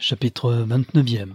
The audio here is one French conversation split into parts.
Chapitre 29.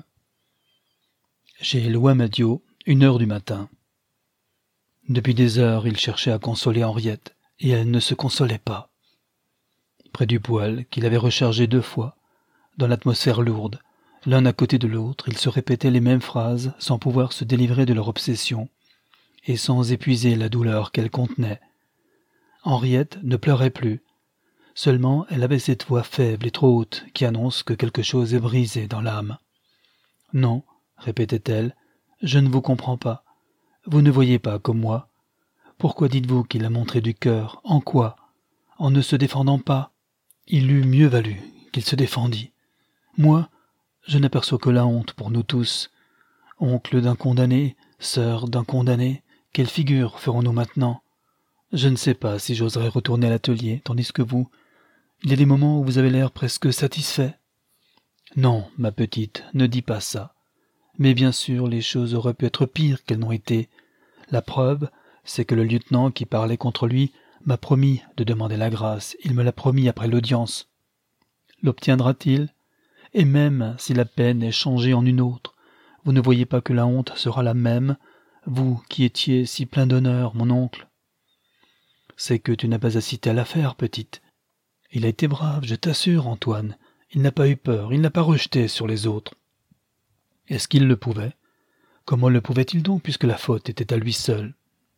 Chez Éloi Madiot, 1 heure du matin. Depuis des heures, il cherchait à consoler Henriette, et elle ne se consolait pas. Près du poêle, qu'il avait rechargé 2 fois, dans l'atmosphère lourde, l'un à côté de l'autre, ils se répétaient les mêmes phrases sans pouvoir se délivrer de leur obsession, et sans épuiser la douleur qu'elle contenait. Henriette ne pleurait plus. Seulement, elle avait cette voix faible et trop haute qui annonce que quelque chose est brisé dans l'âme. « Non, » répétait-elle, « je ne vous comprends pas. Vous ne voyez pas comme moi. Pourquoi dites-vous qu'il a montré du cœur? En quoi? En ne se défendant pas? Il eût mieux valu qu'il se défendît. Moi, je n'aperçois que la honte pour nous tous. Oncle d'un condamné, sœur d'un condamné, quelle figure ferons-nous maintenant? Je ne sais pas si j'oserais retourner à l'atelier, tandis que vous... Il y a des moments où vous avez l'air presque satisfait. Non, ma petite, ne dis pas ça. Mais bien sûr, les choses auraient pu être pires qu'elles n'ont été. La preuve, c'est que le lieutenant qui parlait contre lui m'a promis de demander la grâce. Il me l'a promis après l'audience. L'obtiendra-t-il? Et même si la peine est changée en une autre, vous ne voyez pas que la honte sera la même, vous qui étiez si plein d'honneur, mon oncle? C'est que tu n'as pas assisté à l'affaire, petite. Il a été brave, je t'assure, Antoine. Il n'a pas eu peur, il n'a pas rejeté sur les autres. Est-ce qu'il le pouvait? Comment le pouvait-il donc, puisque la faute était à lui seul?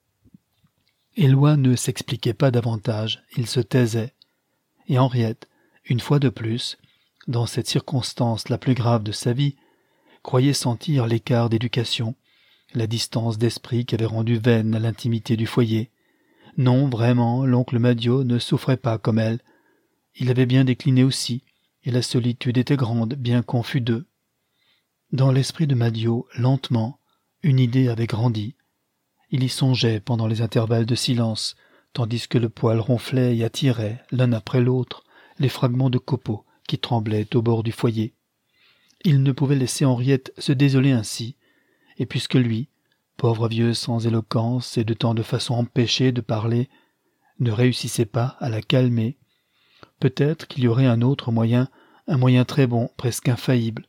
Éloi ne s'expliquait pas davantage, il se taisait. Et Henriette, une fois de plus, dans cette circonstance la plus grave de sa vie, croyait sentir l'écart d'éducation, la distance d'esprit qui avait rendu vaine l'intimité du foyer. Non, vraiment, l'oncle Madiot ne souffrait pas comme elle. Il avait bien décliné aussi, et la solitude était grande, bien qu'on fût 2. Dans l'esprit de Madiot, lentement, une idée avait grandi. Il y songeait pendant les intervalles de silence, tandis que le poêle ronflait et attirait, l'un après l'autre, les fragments de copeaux qui tremblaient au bord du foyer. Il ne pouvait laisser Henriette se désoler ainsi, et puisque lui, pauvre vieux sans éloquence et de tant de façons empêchées de parler, ne réussissait pas à la calmer, peut-être qu'il y aurait un autre moyen, un moyen très bon, presque infaillible.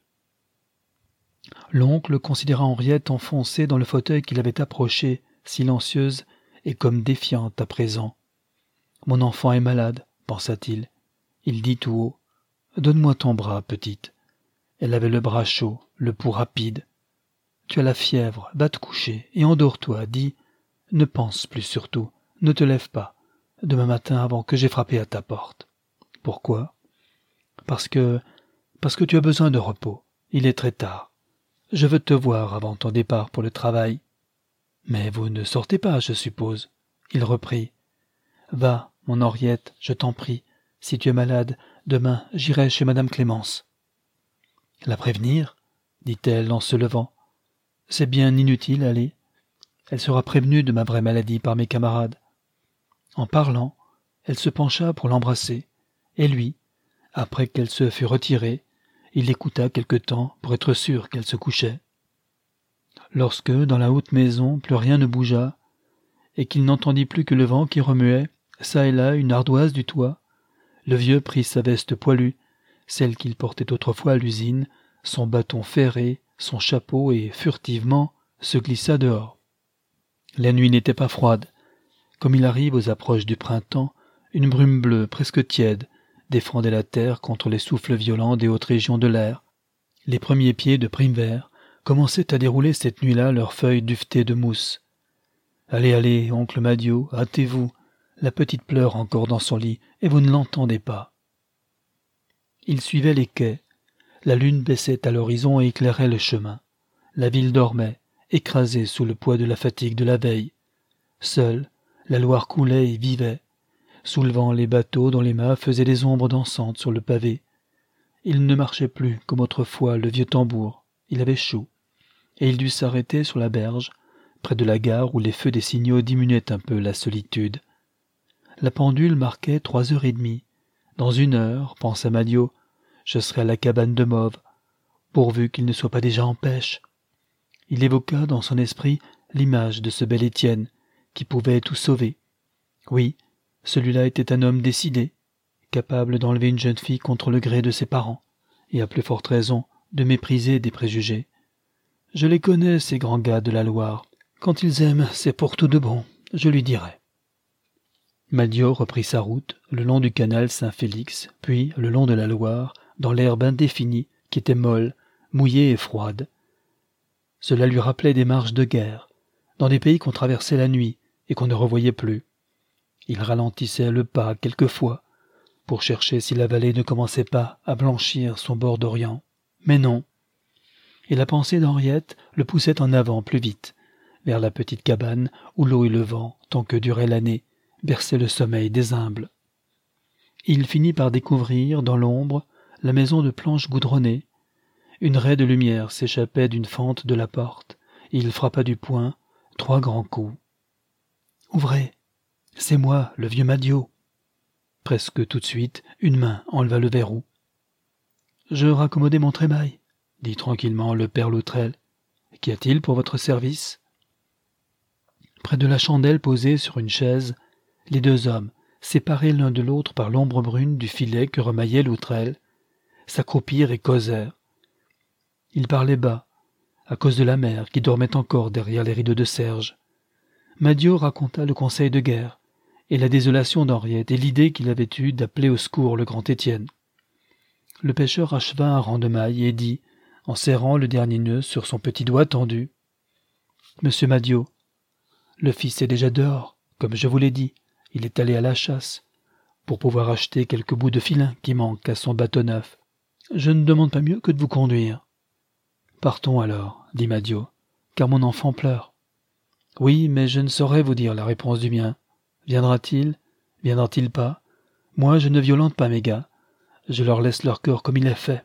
L'oncle considéra Henriette enfoncée dans le fauteuil qu'il avait approché, silencieuse et comme défiante à présent. « Mon enfant est malade, » pensa-t-il. Il dit tout haut. « Donne-moi ton bras, petite. » Elle avait le bras chaud, le pouls rapide. « Tu as la fièvre, va te coucher et endors-toi, dis. Ne pense plus surtout, ne te lève pas, demain matin avant que j'aie frappé à ta porte. » Pourquoi? Parce que tu as besoin de repos. Il est très tard. Je veux te voir avant ton départ pour le travail. Mais vous ne sortez pas, je suppose. Il reprit. Va, mon Henriette, je t'en prie. Si tu es malade, demain j'irai chez madame Clémence. La prévenir? Dit-elle en se levant. C'est bien inutile, allez. Elle sera prévenue de ma vraie maladie par mes camarades. En parlant, elle se pencha pour l'embrasser. Et lui, après qu'elle se fut retirée, il l'écouta quelque temps pour être sûr qu'elle se couchait. Lorsque, dans la haute maison, plus rien ne bougea, et qu'il n'entendit plus que le vent qui remuait, çà et là, une ardoise du toit, le vieux prit sa veste poilue, celle qu'il portait autrefois à l'usine, son bâton ferré, son chapeau, et, furtivement, se glissa dehors. La nuit n'était pas froide. Comme il arrive aux approches du printemps, une brume bleue, presque tiède, défendait la terre contre les souffles violents des hautes régions de l'air. Les premiers pieds de prime-vert commençaient à dérouler cette nuit-là leurs feuilles duvetées de mousse. « Allez, allez, oncle Madiot, hâtez-vous. La petite pleure encore dans son lit, et vous ne l'entendez pas. » Il suivait les quais. La lune baissait à l'horizon et éclairait le chemin. La ville dormait, écrasée sous le poids de la fatigue de la veille. Seule, la Loire coulait et vivait, soulevant les bateaux dont les mâts faisaient des ombres dansantes sur le pavé. Il ne marchait plus comme autrefois le vieux tambour. Il avait chaud, et il dut s'arrêter sur la berge, près de la gare où les feux des signaux diminuaient un peu la solitude. La pendule marquait 3h30. Dans 1 heure, pensa Madiot, je serai à la cabane de Mauves, pourvu qu'il ne soit pas déjà en pêche. Il évoqua dans son esprit l'image de ce bel Étienne, qui pouvait tout sauver. Oui, celui-là était un homme décidé, capable d'enlever une jeune fille contre le gré de ses parents, et à plus forte raison de mépriser des préjugés. Je les connais, ces grands gars de la Loire. Quand ils aiment, c'est pour tout de bon, je lui dirai. Madiot reprit sa route, le long du canal Saint-Félix, puis le long de la Loire, dans l'herbe indéfinie, qui était molle, mouillée et froide. Cela lui rappelait des marches de guerre, dans des pays qu'on traversait la nuit et qu'on ne revoyait plus. Il ralentissait le pas quelquefois, pour chercher si la vallée ne commençait pas à blanchir son bord d'Orient. Mais non. Et la pensée d'Henriette le poussait en avant plus vite, vers la petite cabane où l'eau et le vent, tant que durait l'année, berçaient le sommeil des humbles. Il finit par découvrir, dans l'ombre, la maison de planches goudronnées. Une raie de lumière s'échappait d'une fente de la porte, et il frappa du poing 3 grands coups. « Ouvrez, c'est moi, le vieux Madiot. » Presque tout de suite, une main enleva le verrou. « Je raccommodais mon trémail, » dit tranquillement le père Loutrel. « Qu'y a-t-il pour votre service ?» Près de la chandelle posée sur une chaise, les 2 hommes, séparés l'un de l'autre par l'ombre brune du filet que remaillait Loutrel, s'accroupirent et causèrent. Ils parlaient bas, à cause de la mère qui dormait encore derrière les rideaux de serge. Madiot raconta le conseil de guerre, et la désolation d'Henriette et l'idée qu'il avait eue d'appeler au secours le grand Étienne. Le pêcheur acheva un rang de mailles et dit, en serrant le dernier nœud sur son petit doigt tendu, « Monsieur Madiot, le fils est déjà dehors, comme je vous l'ai dit, il est allé à la chasse, pour pouvoir acheter quelques bouts de filin qui manquent à son bateau neuf. Je ne demande pas mieux que de vous conduire. »« Partons alors, » dit Madiot, « car mon enfant pleure. »« Oui, mais je ne saurais vous dire la réponse du mien. Viendra-t-il? Viendra-t-il pas? Moi, je ne violente pas mes gars. Je leur laisse leur cœur comme il est fait. »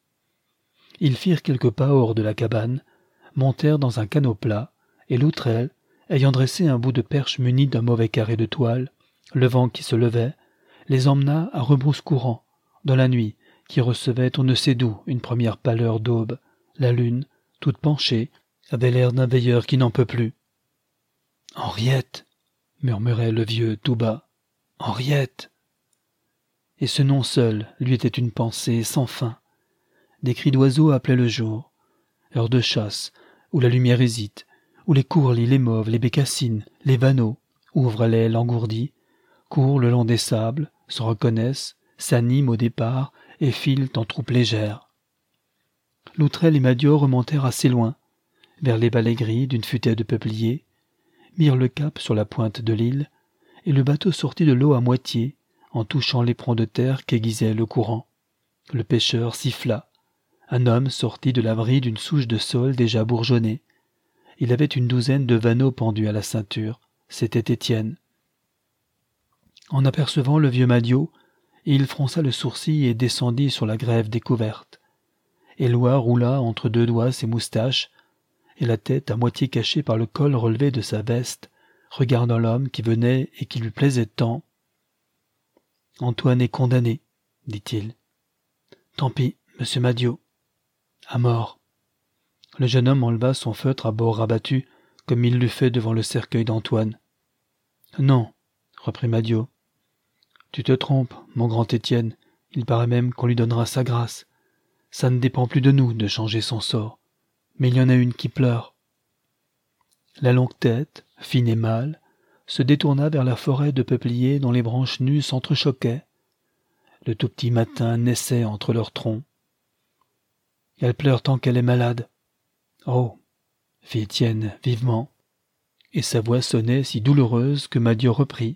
Ils firent quelques pas hors de la cabane, montèrent dans un canot plat, et Loutrel, ayant dressé un bout de perche muni d'un mauvais carré de toile, le vent qui se levait, les emmena à rebrousse-courant, dans la nuit, qui recevait on ne sait d'où une première pâleur d'aube. La lune, toute penchée, avait l'air d'un veilleur qui n'en peut plus. « Henriette !» murmurait le vieux tout bas. « Henriette !» Et ce nom seul lui était une pensée sans fin. Des cris d'oiseaux appelaient le jour. Heure de chasse, où la lumière hésite, où les courlis, les mauves, les bécassines, les vanneaux ouvrent l'aile engourdie, courent le long des sables, se reconnaissent, s'animent au départ et filent en troupes légères. Loutrel et Madiot remontèrent assez loin, vers les vallées gris d'une futaie de peupliers, mirent le cap sur la pointe de l'île, et le bateau sortit de l'eau à moitié, en touchant l'éperon de terre qu'aiguisait le courant. Le pêcheur siffla. Un homme sortit de l'abri d'une souche de saule déjà bourgeonnée. Il avait une 12aine de vanneaux pendus à la ceinture. C'était Étienne. En apercevant le vieux Madiot, il fronça le sourcil et descendit sur la grève découverte. Éloi roula entre 2 doigts ses moustaches, et la tête à moitié cachée par le col relevé de sa veste, regardant l'homme qui venait et qui lui plaisait tant. « Antoine est condamné, » dit-il. « Tant pis, monsieur Madiot. À mort. » Le jeune homme enleva son feutre à bord rabattu, comme il l'eût fait devant le cercueil d'Antoine. « Non, » reprit Madiot. « Tu te trompes, mon grand Étienne, il paraît même qu'on lui donnera sa grâce. Ça ne dépend plus de nous de changer son sort. Mais il y en a une qui pleure. » La longue tête, fine et mâle, se détourna vers la forêt de peupliers dont les branches nues s'entrechoquaient. Le tout petit matin naissait entre leurs troncs. « Elle pleure tant qu'elle est malade. »« Oh !» fit Étienne vivement, et sa voix sonnait si douloureuse que Madiot reprit.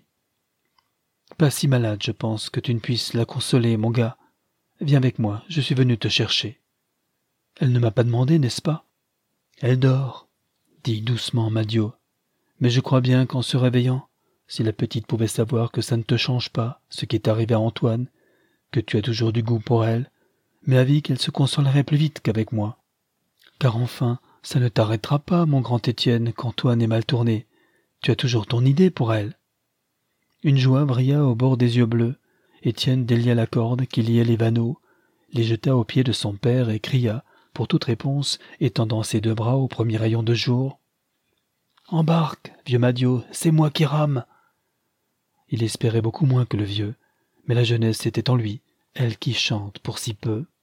« Pas si malade, je pense, que tu ne puisses la consoler, mon gars. Viens avec moi, je suis venu te chercher. »« Elle ne m'a pas demandé, n'est-ce pas ?»« Elle dort, » dit doucement Madiot. « Mais je crois bien qu'en se réveillant, si la petite pouvait savoir que ça ne te change pas, ce qui est arrivé à Antoine, que tu as toujours du goût pour elle, mais avis qu'elle se consolerait plus vite qu'avec moi. Car enfin, ça ne t'arrêtera pas, mon grand Étienne, qu'Antoine est mal tourné. Tu as toujours ton idée pour elle. » Une joie brilla au bord des yeux bleus. Étienne délia la corde qui liait les vanneaux, les jeta aux pieds de son père et cria, pour toute réponse, étendant ses 2 bras au premier rayon de jour. « Embarque, vieux Madiot, c'est moi qui rame !» Il espérait beaucoup moins que le vieux, mais la jeunesse était en lui, elle qui chante pour si peu.